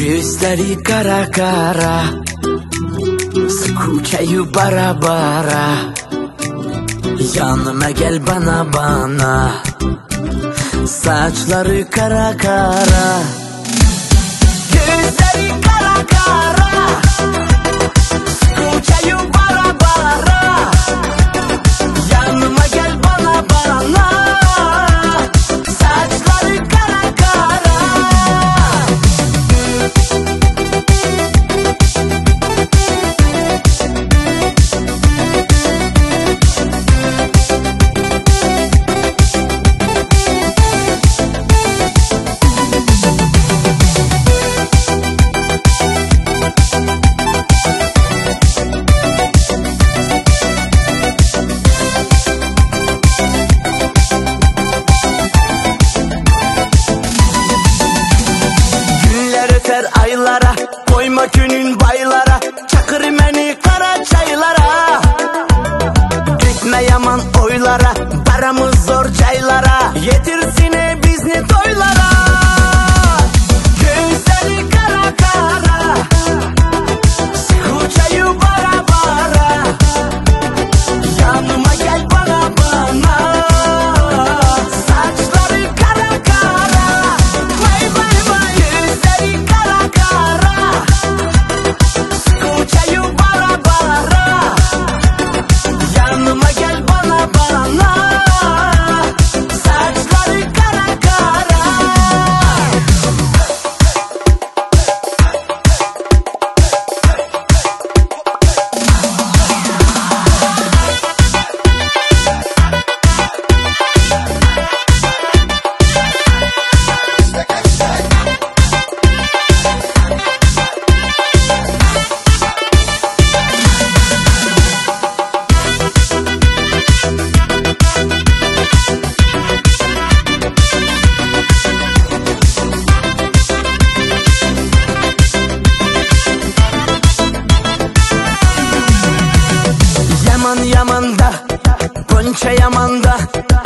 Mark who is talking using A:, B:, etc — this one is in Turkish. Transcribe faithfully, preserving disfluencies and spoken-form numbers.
A: Gözleri kara kara, skучаю bara bara. Yanıma gel bana bana, saçları kara kara. Gözleri kara kara, skучаю bara bara. Yanıma gel bana bana, saçları kara kara. Aylara, koyma günün baylara, çakır beni kara çaylara. Gitme yaman oylara, paramız zor çaylara, yetirsine bizni toylara. Gözleri kara kara, skучаю bara bara. Yanıma gel bana bana, saçları kara kara. Vay vay vay, gözleri kara kara, skучаю bara bara. Yanıma gel bana bana, saçları kara kara. Yaman yamanda, Gonca yamanda,